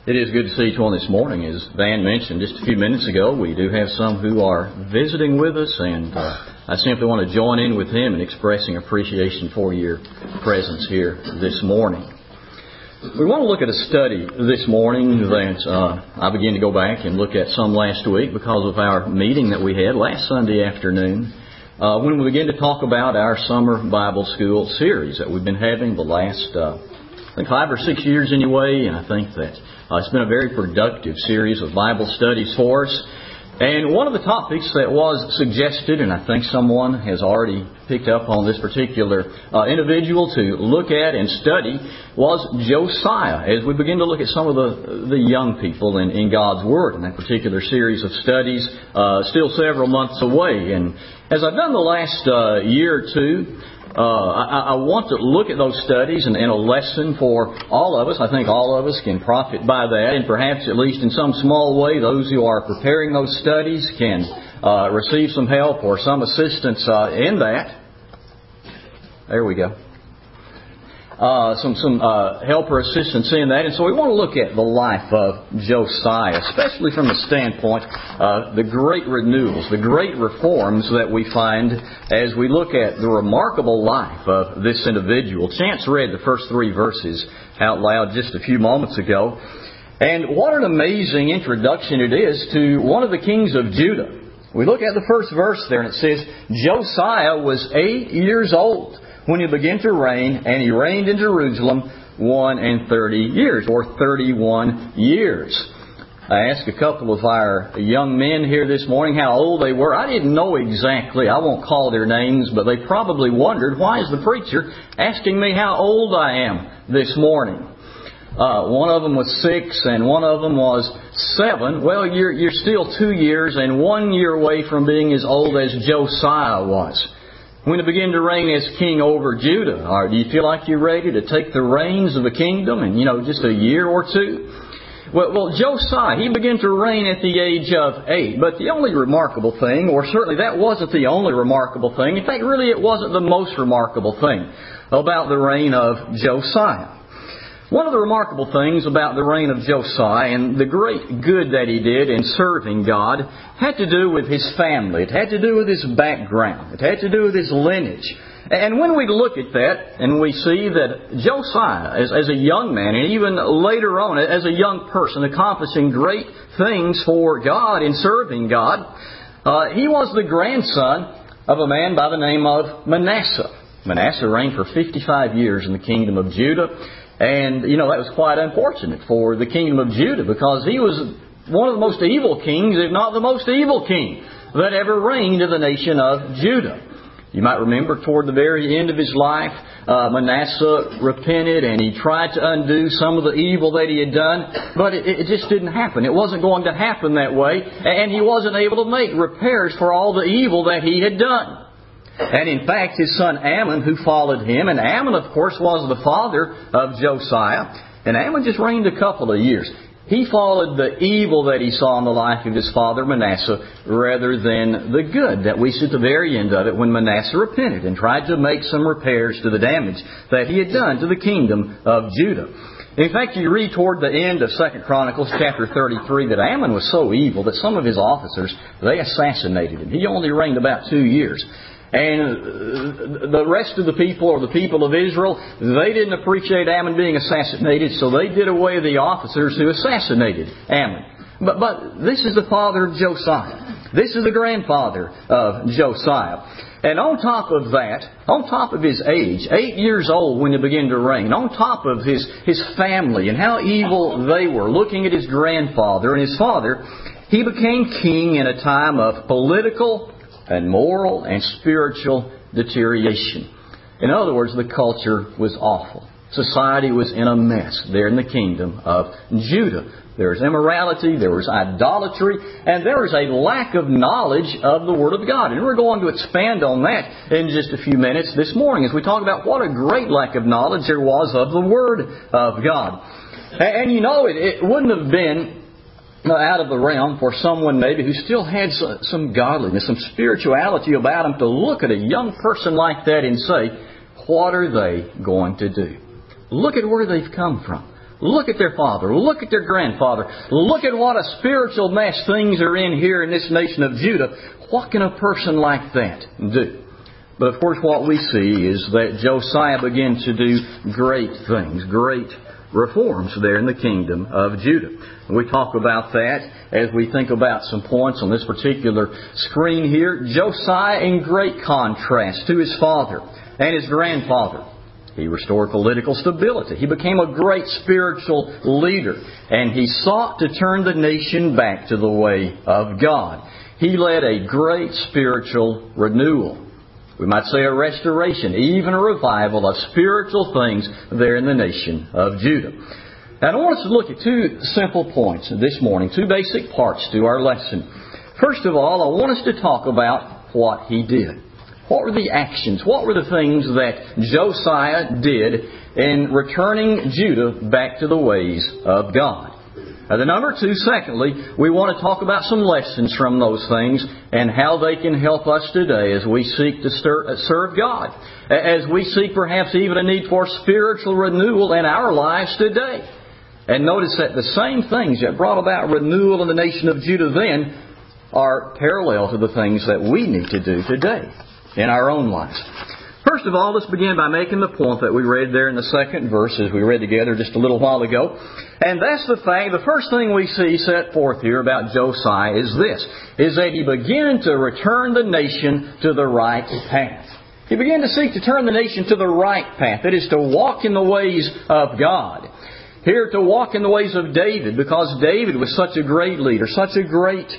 It is good to see each one this morning. As Van mentioned just a few minutes ago, we do have some who are visiting with us, and I simply want to join in with him in expressing appreciation for your presence here this morning. We want to look at a study this morning that I began to go back and look at some last week because of our meeting that we had last Sunday afternoon when we began to talk about our summer Bible school series that we've been having the last, I think 5 or 6 years anyway, and I think that it's been a very productive series of Bible studies for us. And one of the topics that was suggested, and I think someone has already picked up on this particular individual to look at and study, was Josiah, as we begin to look at some of the young people in God's Word in that particular series of studies, still several months away. And as I've done the last year or two, I want to look at those studies and a lesson for all of us. I think all of us can profit by that, and perhaps at least in some small way, those who are preparing those studies can receive some help or some assistance in that. There we go. Some help or assistance in that. And so we want to look at the life of Josiah, especially from the standpoint of the great renewals, the great reforms that we find as we look at the remarkable life of this individual. Chance read the first 3 verses out loud just a few moments ago. And what an amazing introduction it is to one of the kings of Judah. We look at the first verse there, and it says, Josiah was 8 years old when he began to reign, and he reigned in Jerusalem 31 years, or 31 years. I asked a couple of our young men here this morning how old they were. I didn't know exactly. I won't call their names, but they probably wondered, why is the preacher asking me how old I am this morning? One of them was 6 and one of them was 7. Well, you're still 2 years and 1 year away from being as old as Josiah was when he began to reign as king over Judah. Or do you feel like you're ready to take the reins of the kingdom in, just a year or two? Well, Josiah, he began to reign at the age of 8. But the only remarkable thing, or certainly that wasn't the only remarkable thing. In fact, really it wasn't the most remarkable thing about the reign of Josiah. One of the remarkable things about the reign of Josiah and the great good that he did in serving God had to do with his family. It had to do with his background. It had to do with his lineage. And when we look at that and we see that Josiah, as a young man, and even later on as a young person, accomplishing great things for God in serving God, he was the grandson of a man by the name of Manasseh. Manasseh reigned for 55 years in the kingdom of Judah. And, that was quite unfortunate for the kingdom of Judah because he was one of the most evil kings, if not the most evil king that ever reigned in the nation of Judah. You might remember toward the very end of his life, Manasseh repented and he tried to undo some of the evil that he had done, but it just didn't happen. It wasn't going to happen that way, and he wasn't able to make repairs for all the evil that he had done. And in fact, his son Ammon, who followed him, and Ammon, of course, was the father of Josiah, and Ammon just reigned a couple of years. He followed the evil that he saw in the life of his father Manasseh rather than the good that we see at the very end of it when Manasseh repented and tried to make some repairs to the damage that he had done to the kingdom of Judah. In fact, you read toward the end of 2 Chronicles chapter 33 that Ammon was so evil that some of his officers, they assassinated him. He only reigned about 2 years. And the rest of the people, or the people of Israel, they didn't appreciate Ammon being assassinated, so they did away with the officers who assassinated Ammon. But this is the father of Josiah. This is the grandfather of Josiah. And on top of that, on top of his age, 8 years old when he began to reign, on top of his family and how evil they were, looking at his grandfather and his father, he became king in a time of political and moral and spiritual deterioration. In other words, the culture was awful. Society was in a mess there in the kingdom of Judah. There was immorality, there was idolatry, and there was a lack of knowledge of the Word of God. And we're going to expand on that in just a few minutes this morning as we talk about what a great lack of knowledge there was of the Word of God. And it wouldn't have been out of the realm for someone maybe who still had some godliness, some spirituality about him to look at a young person like that and say, what are they going to do? Look at where they've come from. Look at their father. Look at their grandfather. Look at what a spiritual mess things are in here in this nation of Judah. What can a person like that do? But of course what we see is that Josiah began to do great things, great reforms there in the kingdom of Judah. And we talk about that as we think about some points on this particular screen here. Josiah in great contrast to his father and his grandfather. He restored political stability. He became a great spiritual leader. And he sought to turn the nation back to the way of God. He led a great spiritual renewal. We might say a restoration, even a revival of spiritual things there in the nation of Judah. Now I want us to look at two simple points this morning, two basic parts to our lesson. First of all, I want us to talk about what he did. What were the actions? What were the things that Josiah did in returning Judah back to the ways of God? Now, the number two, secondly, we want to talk about some lessons from those things and how they can help us today as we seek to serve God. As we seek perhaps even a need for spiritual renewal in our lives today. And notice that the same things that brought about renewal in the nation of Judah then are parallel to the things that we need to do today in our own lives. First of all, let's begin by making the point that we read there in the second verse as we read together just a little while ago. And that's the first thing we see set forth here about Josiah is this, is that he began to return the nation to the right path. He began to seek to turn the nation to the right path. That is to walk in the ways of God. Here to walk in the ways of David, because David was such a great leader, such a great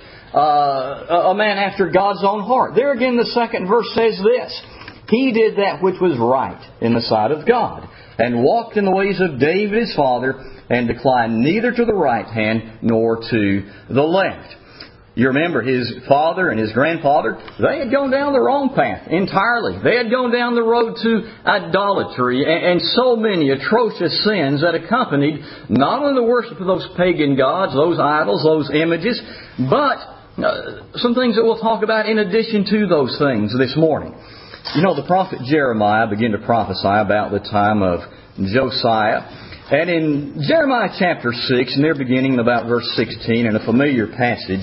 a man after God's own heart. There again the second verse says this, he did that which was right in the sight of God, and walked in the ways of David his father, and declined neither to the right hand nor to the left. You remember his father and his grandfather, they had gone down the wrong path entirely. They had gone down the road to idolatry and so many atrocious sins that accompanied not only the worship of those pagan gods, those idols, those images, but some things that we'll talk about in addition to those things this morning. You know, the prophet Jeremiah began to prophesy about the time of Josiah. And in Jeremiah chapter 6, near beginning in about verse 16, in a familiar passage,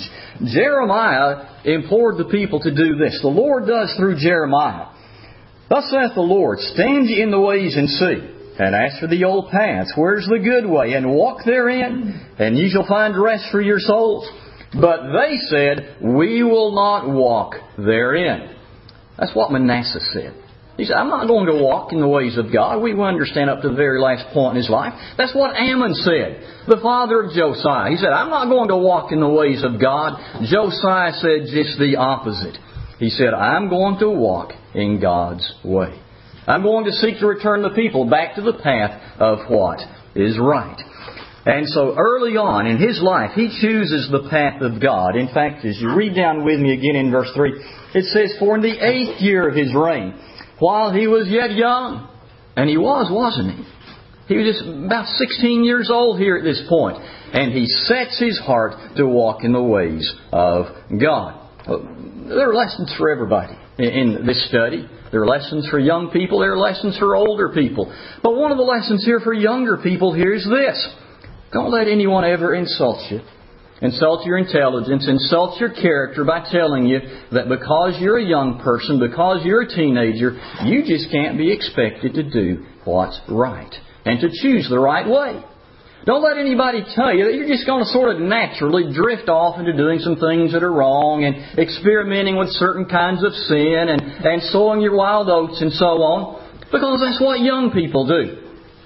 Jeremiah implored the people to do this. The Lord does through Jeremiah. Thus saith the Lord, stand ye in the ways and see, and ask for the old paths, where's the good way, and walk therein, and ye shall find rest for your souls. But they said, we will not walk therein. That's what Manasseh said. He said, I'm not going to walk in the ways of God. We will understand up to the very last point in his life. That's what Ammon said, the father of Josiah. He said, I'm not going to walk in the ways of God. Josiah said just the opposite. He said, I'm going to walk in God's way. I'm going to seek to return the people back to the path of what is right. And so early on in his life, he chooses the path of God. In fact, as you read down with me again in verse 3, it says, for in the 8th year of his reign, while he was yet young, and he was, wasn't he? He was just about 16 years old here at this point. And he sets his heart to walk in the ways of God. There are lessons for everybody in this study. There are lessons for young people. There are lessons for older people. But one of the lessons here for younger people here is this. Don't let anyone ever insult you. Insult your intelligence, insult your character by telling you that because you're a young person, because you're a teenager, you just can't be expected to do what's right and to choose the right way. Don't let anybody tell you that you're just going to sort of naturally drift off into doing some things that are wrong and experimenting with certain kinds of sin and sowing your wild oats and so on, because that's what young people do.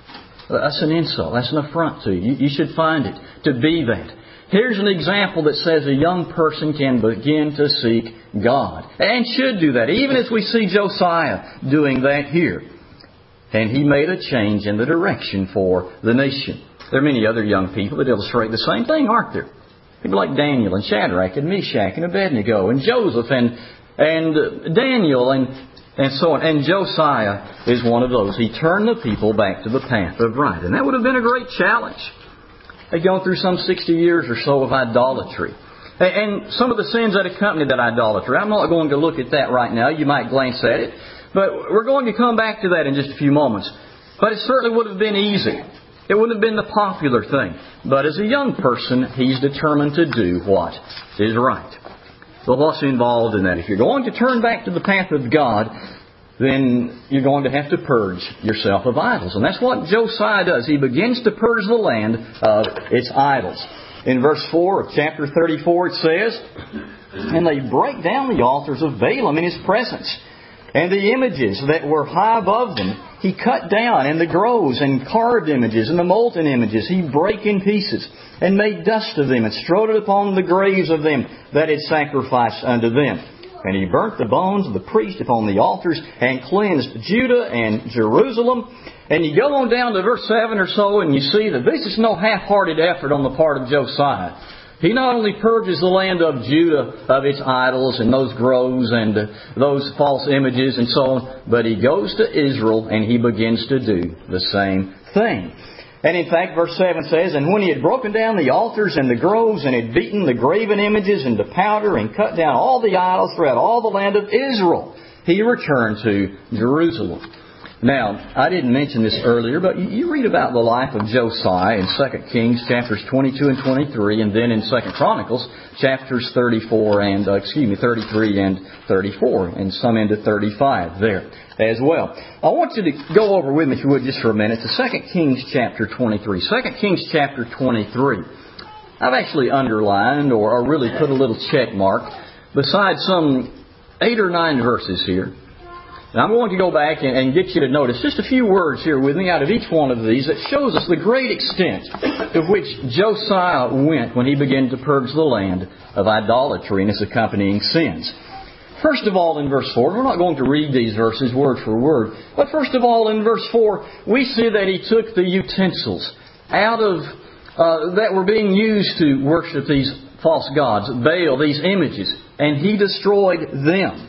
That's an insult. That's an affront to you. You should find it to be that. Here's an example that says a young person can begin to seek God. And should do that, even as we see Josiah doing that here. And he made a change in the direction for the nation. There are many other young people that illustrate the same thing, aren't there? People like Daniel and Shadrach and Meshach and Abednego and Joseph and Daniel and so on. And Josiah is one of those. He turned the people back to the path of right. And that would have been a great challenge. They'd gone through some 60 years or so of idolatry. And some of the sins that accompanied that idolatry. I'm not going to look at that right now. You might glance at it. But we're going to come back to that in just a few moments. But it certainly would have been easy It wouldn't have been the popular thing. But as a young person, he's determined to do what is right. Well, what's involved in that? If you're going to turn back to the path of God, then you're going to have to purge yourself of idols. And that's what Josiah does. He begins to purge the land of its idols. In verse 4 of chapter 34 it says, "And they break down the altars of Baalim in his presence, and the images that were high above them he cut down, and the groves and carved images and the molten images he brake in pieces, and made dust of them, and strode it upon the graves of them that had sacrificed unto them. And he burnt the bones of the priests upon the altars, and cleansed Judah and Jerusalem." And you go on down to verse 7 or so, and you see that this is no half-hearted effort on the part of Josiah. He not only purges the land of Judah of its idols and those groves and those false images and so on, but he goes to Israel and he begins to do the same thing. And in fact, verse 7 says, "And when he had broken down the altars and the groves, and had beaten the graven images into powder, and cut down all the idols throughout all the land of Israel, he returned to Jerusalem." Now, I didn't mention this earlier, but you read about the life of Josiah in 2 Kings chapters 22 and 23, and then in 2 Chronicles chapters 33 and 34, and some into 35 there as well. I want you to go over with me, if you would, just for a minute, to 2 Kings chapter 23. 2 Kings chapter 23. I've actually underlined or really put a little check mark beside some 8 or 9 verses here. Now I'm going to go back and get you to notice just a few words here with me out of each one of these that shows us the great extent to which Josiah went when he began to purge the land of idolatry and its accompanying sins. First of all, in verse 4, we're not going to read these verses word for word, but first of all, in verse 4, we see that he took the utensils out of that were being used to worship these false gods, Baal, these images, and he destroyed them.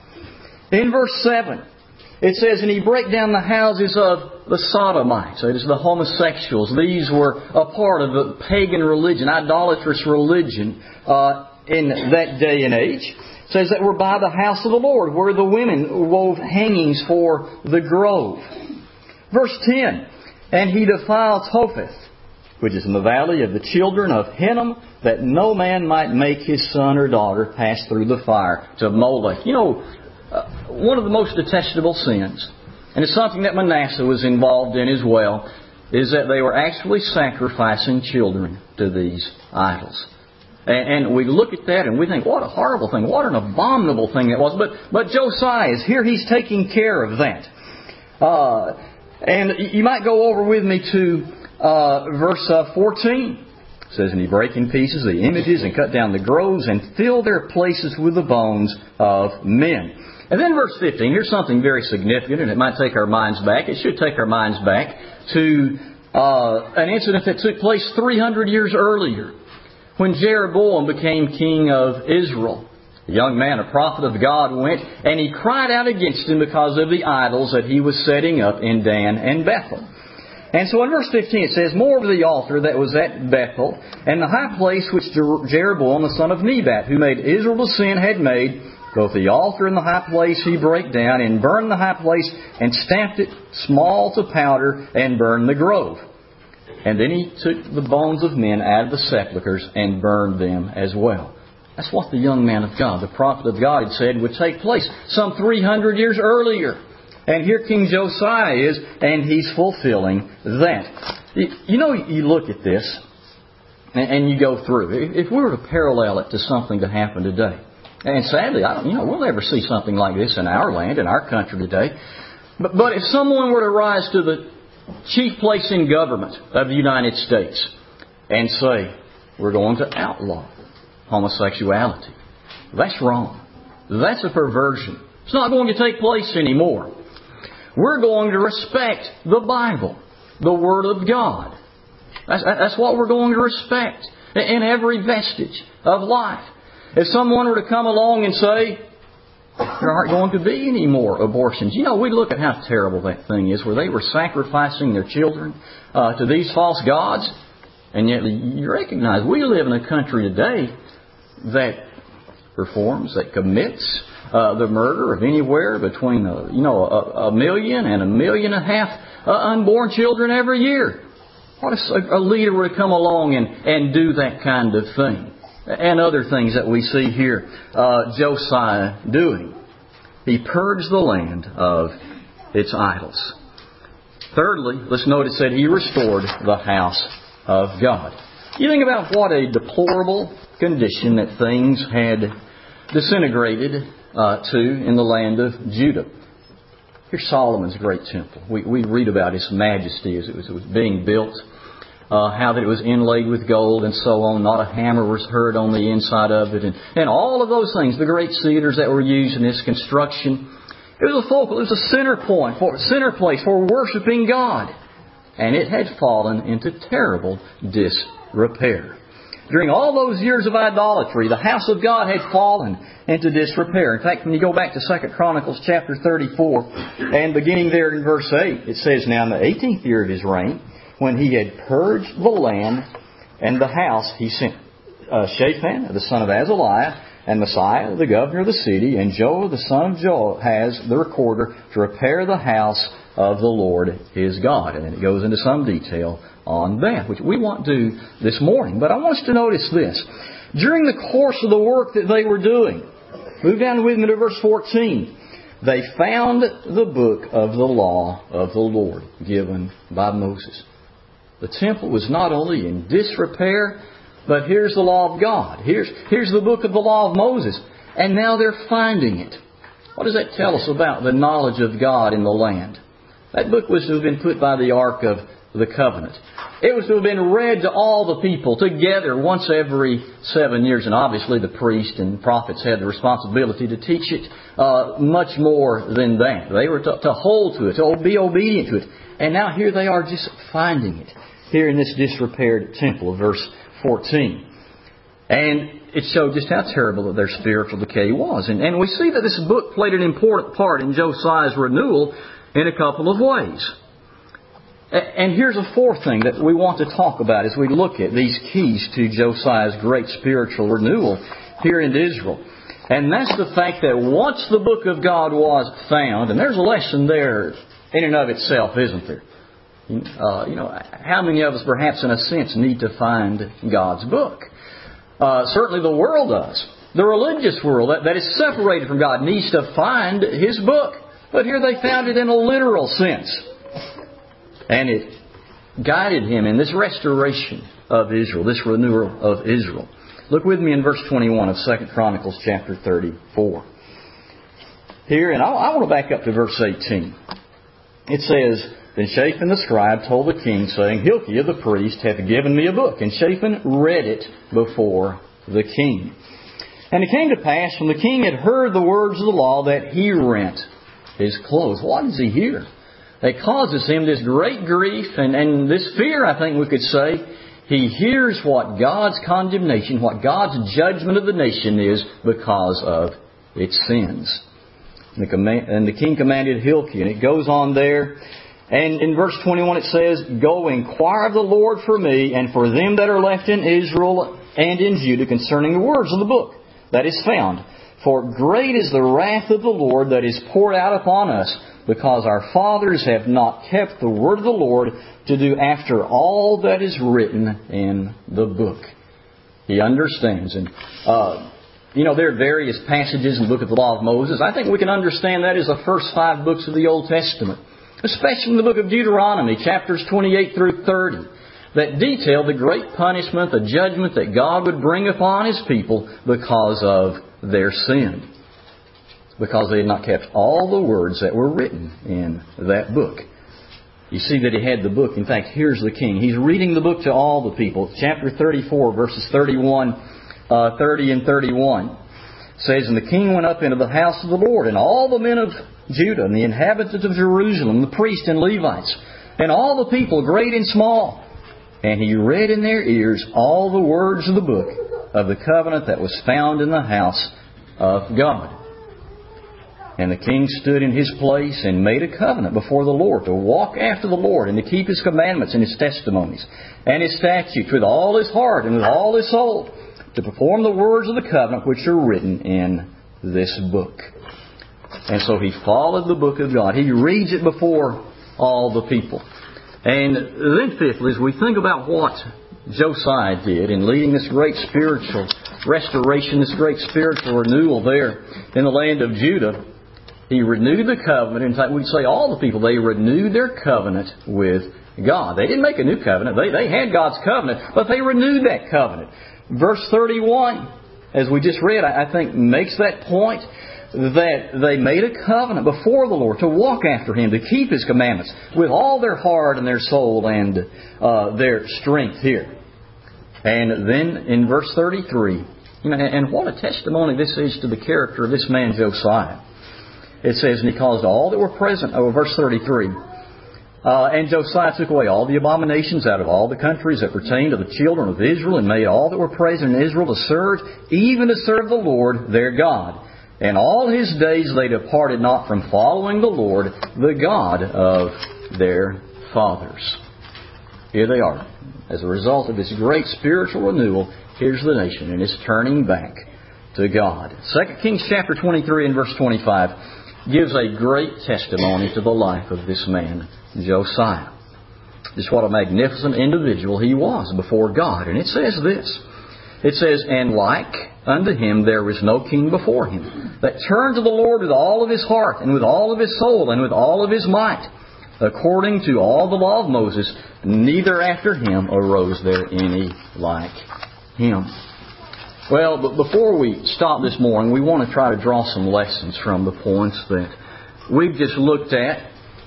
In verse 7, it says, "And he brake down the houses of the Sodomites." That is, the homosexuals. These were a part of the pagan religion, idolatrous religion in that day and age. It says that were by the house of the Lord, where the women wove hangings for the grove. Verse 10, "And he defiled Topheth, which is in the valley of the children of Hinnom, that no man might make his son or daughter pass through the fire to Molech." You know, one of the most detestable sins, and it's something that Manasseh was involved in as well, is that they were actually sacrificing children to these idols. And we look at that and we think, what a horrible thing, what an abominable thing that was. But Josiah is here, he's taking care of that. And you might go over with me to verse 14. It says, "And he brake in pieces the images, and cut down the groves, and filled their places with the bones of men." And then verse 15, here's something very significant, and it might take our minds back. It should take our minds back to an incident that took place 300 years earlier, when Jeroboam became king of Israel. A young man, a prophet of God, went and he cried out against him because of the idols that he was setting up in Dan and Bethel. And so in verse 15 it says, "Moreover the altar that was at Bethel, and the high place which Jeroboam the son of Nebat, who made Israel to sin, had made, both the altar and the high place he brake down, and burned the high place, and stamped it small to powder, and burned the grove. And then he took the bones of men out of the sepulchres, and burned them as well." That's what the young man of God, the prophet of God, had said would take place some 300 years earlier. And here King Josiah is, and he's fulfilling that. You know, you look at this, and you go through. If we were to parallel it to something that happened today, and sadly, we'll never see something like this in our land, in our country today. But if someone were to rise to the chief place in government of the United States and say, "We're going to outlaw homosexuality," that's wrong. That's a perversion. It's not going to take place anymore. We're going to respect the Bible, the Word of God. That's what we're going to respect in every vestige of life. If someone were to come along and say, "There aren't going to be any more abortions," we look at how terrible that thing is, where they were sacrificing their children to these false gods. And yet you recognize we live in a country today that performs, that commits the murder of anywhere between a million and 1.5 million unborn children every year. What if a leader were to come along and do that kind of thing? And other things that we see here Josiah doing. He purged the land of its idols. Thirdly, let's note it said he restored the house of God. You think about what a deplorable condition that things had disintegrated to in the land of Judah. Here's Solomon's great temple. We read about its majesty as it was being built, how that it was inlaid with gold and so on. Not a hammer was heard on the inside of it. And all of those things, the great cedars that were used in its construction. It was a focal, it was a center place for worshiping God. And it had fallen into terrible disrepair. During all those years of idolatry, the house of God had fallen into disrepair. In fact, when you go back to 2 Chronicles chapter 34, and beginning there in verse 8, it says, "Now in the 18th year of his reign, when he had purged the land and the house, he sent Shaphan, the son of Azaliah, and Messiah, the governor of the city, and Joah, the son of Joahaz, the recorder, to repair the house of the Lord his God." And then it goes into some detail on that, which we won't do this morning. But I want us to notice this. During the course of the work that they were doing, move down with me to verse 14, they found the book of the law of the Lord given by Moses. The temple was not only in disrepair, but here's the law of God. Here's the book of the law of Moses. And now they're finding it. What does that tell us about the knowledge of God in the land? That book was to have been put by the Ark of the Covenant. It was to have been read to all the people together once every 7 years. And obviously the priest and prophets had the responsibility to teach it much more than that. They were to hold to it, to be obedient to it. And now here they are just finding it here in this disrepaired temple, verse 14. And it showed just how terrible that their spiritual decay was. And we see that this book played an important part in Josiah's renewal in a couple of ways. And here's a fourth thing that we want to talk about as we look at these keys to Josiah's great spiritual renewal here in Israel. And that's the fact that once the book of God was found, and there's a lesson there in and of itself, isn't there? How many of us perhaps in a sense need to find God's book? Certainly the world does. The religious world that is separated from God needs to find His book. But here they found it in a literal sense. And it guided him in this restoration of Israel, this renewal of Israel. Look with me in verse 21 of 2 Chronicles chapter 34. Here, and I want to back up to verse 18. It says, "Then Shaphan the scribe told the king, saying, Hilkiah the priest hath given me a book. And Shaphan read it before the king. And it came to pass, when the king had heard the words of the law, that he rent his clothes." What does he hear? It causes him this great grief and this fear, I think we could say. He hears what God's condemnation, what God's judgment of the nation is because of its sins. And the king commanded Hilkiah, and it goes on there. And in verse 21 it says, "Go inquire of the Lord for me and for them that are left in Israel and in Judah concerning the words of the book that is found. For great is the wrath of the Lord that is poured out upon us, because our fathers have not kept the word of the Lord to do after all that is written in the book." He understands. And, there are various passages in the book of the law of Moses. I think we can understand that as the first 5 books of the Old Testament. Especially in the book of Deuteronomy, chapters 28 through 30. That detail the great punishment, the judgment that God would bring upon His people because of their sin. Because they had not kept all the words that were written in that book. You see that he had the book. In fact, here's the king. He's reading the book to all the people. Chapter 34, verses 30 and 31. Says, "And the king went up into the house of the Lord, and all the men of Judah, and the inhabitants of Jerusalem, the priests and Levites, and all the people, great and small. And he read in their ears all the words of the book of the covenant that was found in the house of God. And the king stood in his place and made a covenant before the Lord to walk after the Lord and to keep His commandments and His testimonies and His statutes with all his heart and with all his soul, to perform the words of the covenant which are written in this book." And so he followed the book of God. He reads it before all the people. And then fifthly, as we think about what Josiah did in leading this great spiritual restoration, this great spiritual renewal there in the land of Judah, he renewed the covenant. In fact, we'd say all the people, they renewed their covenant with God. They didn't make a new covenant. They had God's covenant, but they renewed that covenant. Verse 31, as we just read, I think makes that point, that they made a covenant before the Lord to walk after Him, to keep His commandments with all their heart and their soul and their strength here. And then in verse 33, and what a testimony this is to the character of this man Josiah. It says, and he caused all that were present, verse 33, and Josiah took away all the abominations out of all the countries that pertained to the children of Israel, and made all that were present in Israel to serve, even to serve the Lord their God. And all his days they departed not from following the Lord, the God of their fathers. Here they are. As a result of this great spiritual renewal, here's the nation, and it's turning back to God. 2 Kings chapter 23 and verse 25 gives a great testimony to the life of this man, Josiah. Just what a magnificent individual he was before God. And it says this. It says, and like unto him there was no king before him, that turned to the Lord with all of his heart, and with all of his soul, and with all of his might, according to all the law of Moses, neither after him arose there any like him. Well, but before we stop this morning, we want to try to draw some lessons from the points that we've just looked at.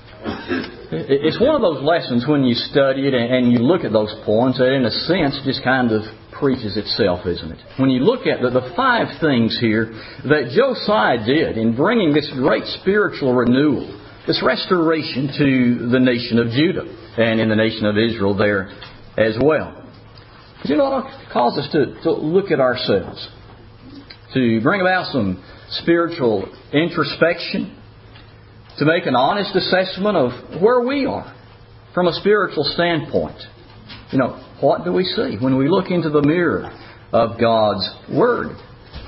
It's one of those lessons when you study it and you look at those points that in a sense just kind of preaches itself, isn't it? When you look at the 5 things here that Josiah did in bringing this great spiritual renewal, this restoration to the nation of Judah and in the nation of Israel there as well. But you know what caused us to look at ourselves, to bring about some spiritual introspection, to make an honest assessment of where we are from a spiritual standpoint. What do we see when we look into the mirror of God's Word?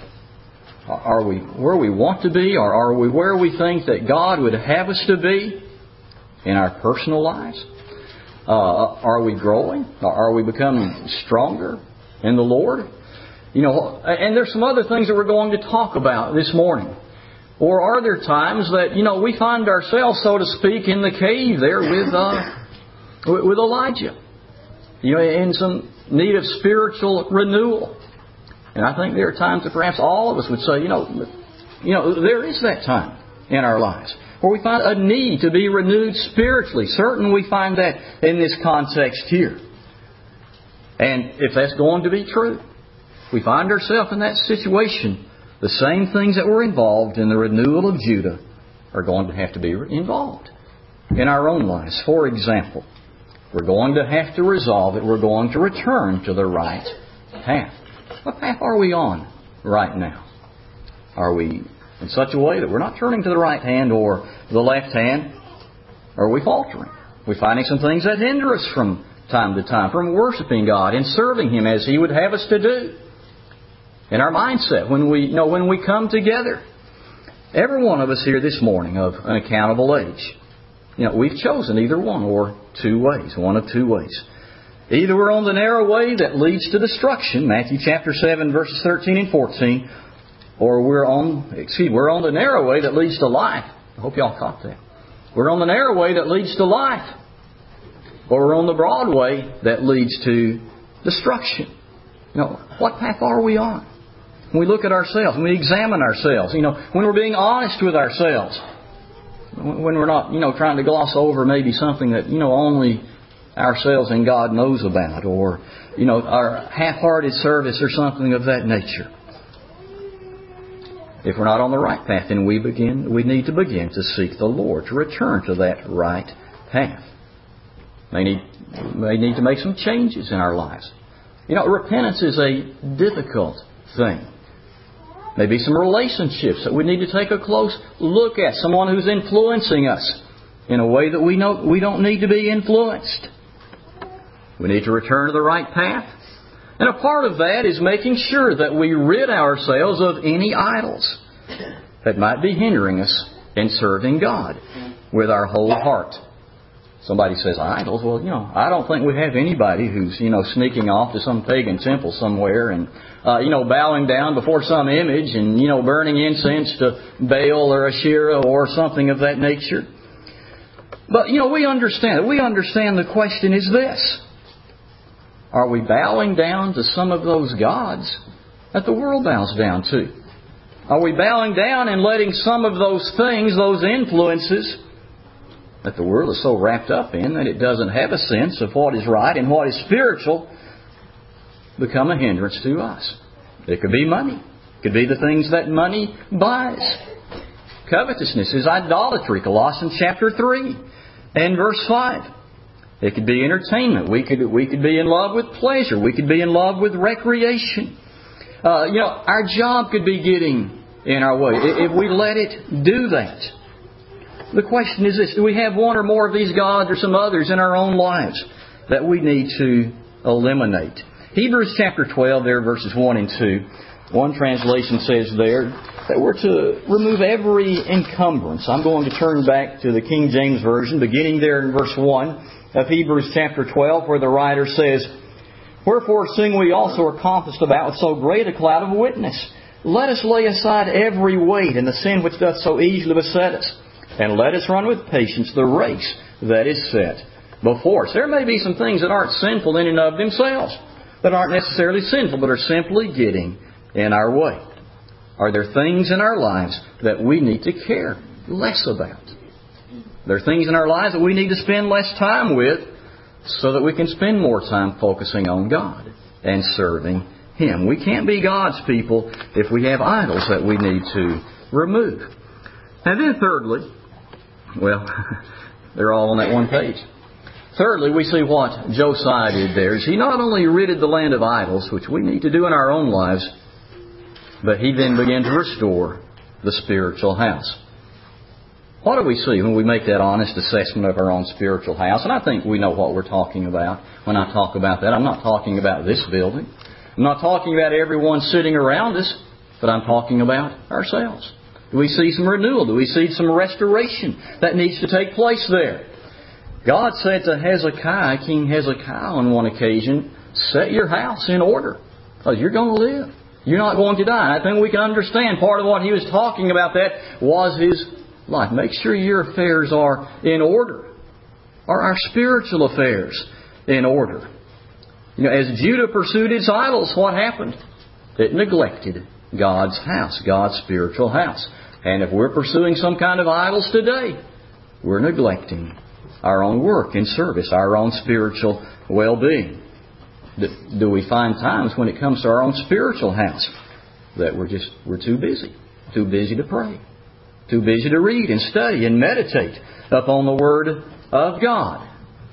Are we where we want to be, or are we where we think that God would have us to be in our personal lives? Are we growing? Are we becoming stronger in the Lord? And there's some other things that we're going to talk about this morning. Or are there times that, we find ourselves, so to speak, in the cave there with Elijah? In some need of spiritual renewal. And I think there are times that perhaps all of us would say, there is that time in our lives where we find a need to be renewed spiritually. Certainly we find that in this context here. And if that's going to be true, we find ourselves in that situation, the same things that were involved in the renewal of Judah are going to have to be involved in our own lives. For example, we're going to have to resolve that we're going to return to the right path. What path are we on right now? Are we in such a way that we're not turning to the right hand or the left hand? Or are we faltering? We're finding some things that hinder us from time to time from worshiping God and serving Him as He would have us to do. In our mindset, when we come together, every one of us here this morning of an accountable age, we've chosen either one or 2 ways, one of 2 ways. Either we're on the narrow way that leads to destruction, Matthew chapter 7, verses 13 and 14, or we're on the narrow way that leads to life. I hope y'all caught that. We're on the narrow way that leads to life, or we're on the broad way that leads to destruction. What path are we on? When we look at ourselves, when we examine ourselves, when we're being honest with ourselves, when we're not, trying to gloss over maybe something that, only ourselves and God knows about, or, our half-hearted service or something of that nature. If we're not on the right path, then we need to begin to seek the Lord to return to that right path. May need to make some changes in our lives. Repentance is a difficult thing. Maybe some relationships that we need to take a close look at. Someone who's influencing us in a way that we know we don't need to be influenced. We need to return to the right path. And a part of that is making sure that we rid ourselves of any idols that might be hindering us in serving God with our whole heart Somebody says idols. Well, I don't think we have anybody who's, sneaking off to some pagan temple somewhere and, bowing down before some image and, burning incense to Baal or Asherah or something of that nature. But, we understand it. We understand the question is this. Are we bowing down to some of those gods that the world bows down to? Are we bowing down and letting some of those things, those influences that the world is so wrapped up in that it doesn't have a sense of what is right and what is spiritual, become a hindrance to us? It could be money. It could be the things that money buys. Covetousness is idolatry, Colossians chapter 3 and verse 5. It could be entertainment. We could be in love with pleasure. We could be in love with recreation. Our job could be getting in our way if we let it do that. The question is this: do we have one or more of these gods or some others in our own lives that we need to eliminate? Hebrews chapter 12, there, verses 1 and 2. One translation says there that we're to remove every encumbrance. I'm going to turn back to the King James Version, beginning there in verse 1 of Hebrews chapter 12, where the writer says, "Wherefore, seeing we also are compassed about with so great a cloud of witness, let us lay aside every weight and the sin which doth so easily beset us, and let us run with patience the race that is set before us." There may be some things that aren't sinful in and of themselves, that aren't necessarily sinful, but are simply getting in our way. Are there things in our lives that we need to care less about? There are things in our lives that we need to spend less time with so that we can spend more time focusing on God and serving Him. We can't be God's people if we have idols that we need to remove. And then thirdly, they're all on that one page. Thirdly, we see what Josiah did there. He not only ridded the land of idols, which we need to do in our own lives, but he then began to restore the spiritual house. What do we see when we make that honest assessment of our own spiritual house? And I think we know what we're talking about when I talk about that. I'm not talking about this building. I'm not talking about everyone sitting around us, but I'm talking about ourselves. Do we see some renewal? Do we see some restoration that needs to take place there? God said to Hezekiah, King Hezekiah, on one occasion, set your house in order, because you're going to live. You're not going to die. I think we can understand part of what he was talking about that was his life. Make sure your affairs are in order. Are our spiritual affairs in order? As Judah pursued its idols, what happened? It neglected God's house, God's spiritual house. And if we're pursuing some kind of idols today, we're neglecting our own work and service, our own spiritual well-being. Do we find times when it comes to our own spiritual house that we're too busy to pray, too busy to read and study and meditate upon the Word of God?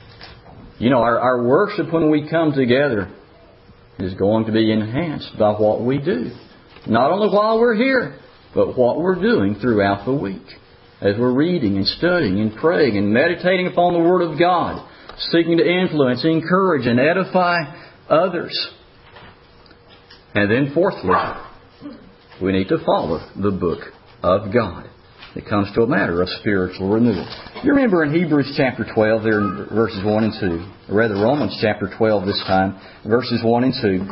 Our worship when we come together is going to be enhanced by what we do. Not only while we're here, but what we're doing throughout the week. As we're reading and studying and praying and meditating upon the Word of God, seeking to influence, encourage, and edify others. And then fourthly, we need to follow the book of God. It comes to a matter of spiritual renewal. You remember in Hebrews chapter 12, there in verses 1 and 2, or rather Romans chapter 12 this time, verses 1 and 2,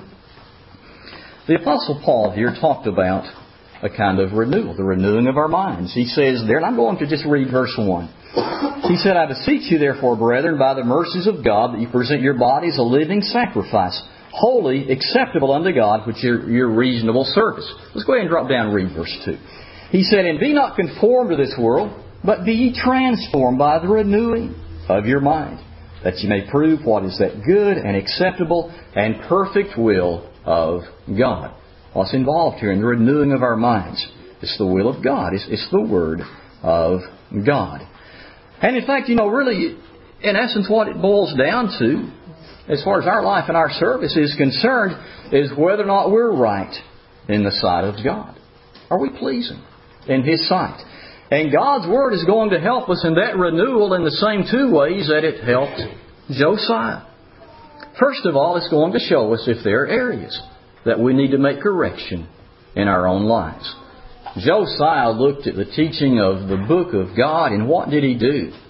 the Apostle Paul here talked about a kind of renewal, the renewing of our minds. He says there, and I'm going to just read verse 1. He said, "I beseech you therefore, brethren, by the mercies of God, that you present your bodies a living sacrifice, holy, acceptable unto God, which is your reasonable service." Let's go ahead and drop down and read verse 2. He said, "And be not conformed to this world, but be ye transformed by the renewing of your mind, that ye may prove what is that good and acceptable and perfect will of God." What's involved here in the renewing of our minds? It's the will of God. It's the Word of God. And in fact, really, in essence, what it boils down to, as far as our life and our service is concerned, is whether or not we're right in the sight of God. Are we pleasing in His sight? And God's Word is going to help us in that renewal in the same two ways that it helped Josiah. First of all, it's going to show us if there are areas that we need to make correction in our own lives. Josiah looked at the teaching of the book of God, and what did he do?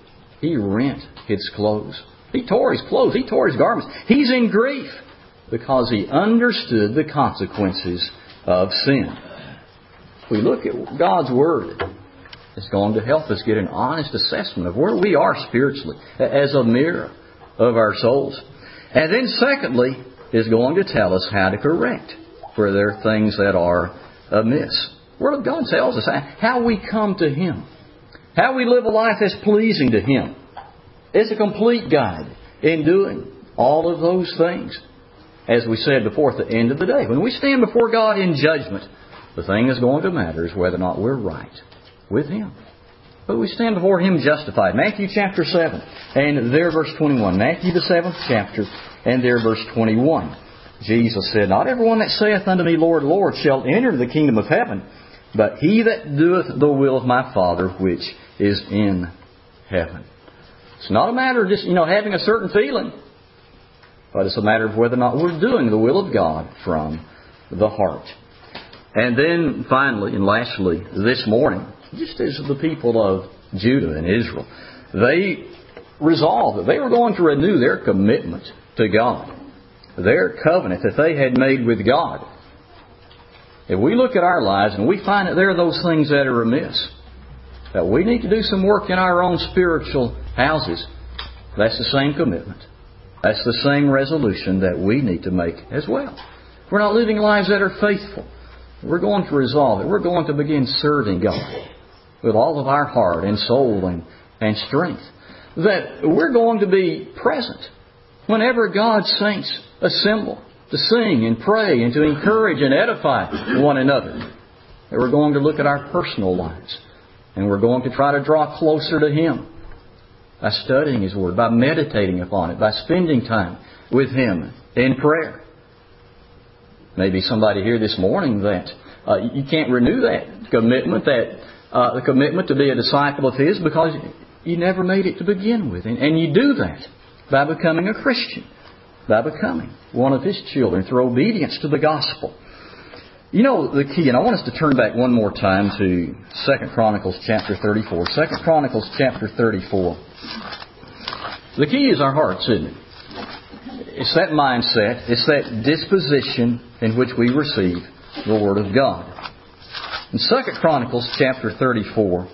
He rent his clothes. He tore his clothes. He tore his garments. He's in grief because he understood the consequences of sin. If we look at God's Word, it's going to help us get an honest assessment of where we are spiritually as a mirror of our souls. And then secondly, is going to tell us how to correct where there are things that are amiss. The Word of God tells us how we come to Him. How we live a life that's pleasing to Him. It's a complete guide in doing all of those things. As we said before, at the end of the day, when we stand before God in judgment, the thing that's going to matter is whether or not we're right with Him. But we stand before Him justified. Matthew chapter 7 and there verse 21. Matthew the 7th chapter and there verse 21. Jesus said, "Not everyone that saith unto me, Lord, Lord, shall enter the kingdom of heaven, but he that doeth the will of my Father which is in heaven." It's not a matter of just, having a certain feeling, but it's a matter of whether or not we're doing the will of God from the heart. And then finally and lastly, this morning, just as the people of Judah and Israel, they resolved that they were going to renew their commitment to God, their covenant that they had made with God. If we look at our lives and we find that there are those things that are amiss, that we need to do some work in our own spiritual houses, that's the same commitment. That's the same resolution that we need to make as well. If we're not living lives that are faithful, we're going to resolve it. We're going to begin serving God with all of our heart and soul and strength. That we're going to be present whenever God's saints assemble to sing and pray and to encourage and edify one another. That we're going to look at our personal lives and we're going to try to draw closer to Him by studying His Word, by meditating upon it, by spending time with Him in prayer. Maybe somebody here this morning that you can't renew that commitment, the commitment to be a disciple of His because you never made it to begin with. And you do that by becoming a Christian, by becoming one of His children through obedience to the gospel. The key, and I want us to turn back one more time to 2 Chronicles chapter 34. 2 Chronicles chapter 34. The key is our hearts, isn't it? It's that mindset, it's that disposition in which we receive the Word of God. In 2 Chronicles chapter 34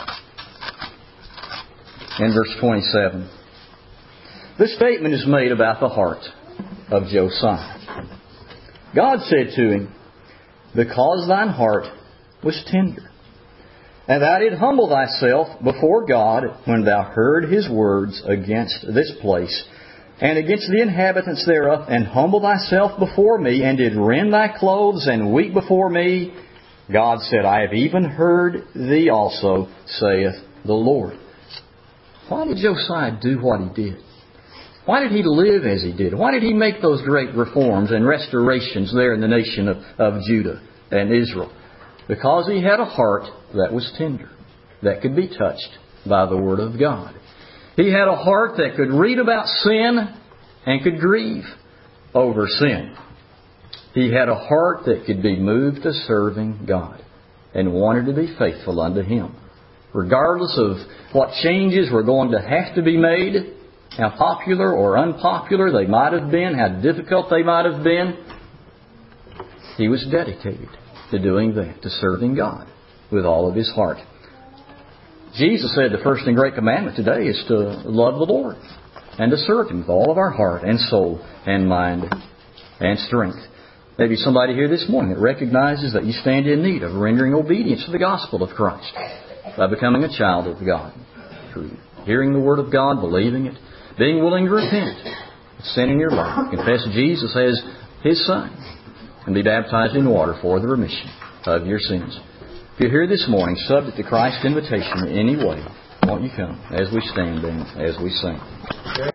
and verse 27, this statement is made about the heart of Josiah. God said to him, "Because thine heart was tender, and thou didst humble thyself before God when thou heard His words against this place, and against the inhabitants thereof, and humble thyself before me, and did rend thy clothes, and weep before me, God said, I have even heard thee also, saith the Lord." Why did Josiah do what he did? Why did he live as he did? Why did he make those great reforms and restorations there in the nation of Judah and Israel? Because he had a heart that was tender, that could be touched by the Word of God. He had a heart that could read about sin and could grieve over sin. He had a heart that could be moved to serving God and wanted to be faithful unto Him. Regardless of what changes were going to have to be made, how popular or unpopular they might have been, how difficult they might have been, he was dedicated to doing that, to serving God with all of his heart. Jesus said the first and great commandment today is to love the Lord and to serve Him with all of our heart and soul and mind and strength. Maybe somebody here this morning that recognizes that you stand in need of rendering obedience to the gospel of Christ by becoming a child of God, through hearing the Word of God, believing it, being willing to repent of sin in your life, confess Jesus as His Son, and be baptized in water for the remission of your sins. If you're here this morning subject to Christ's invitation in any way, won't you come as we stand and as we sing?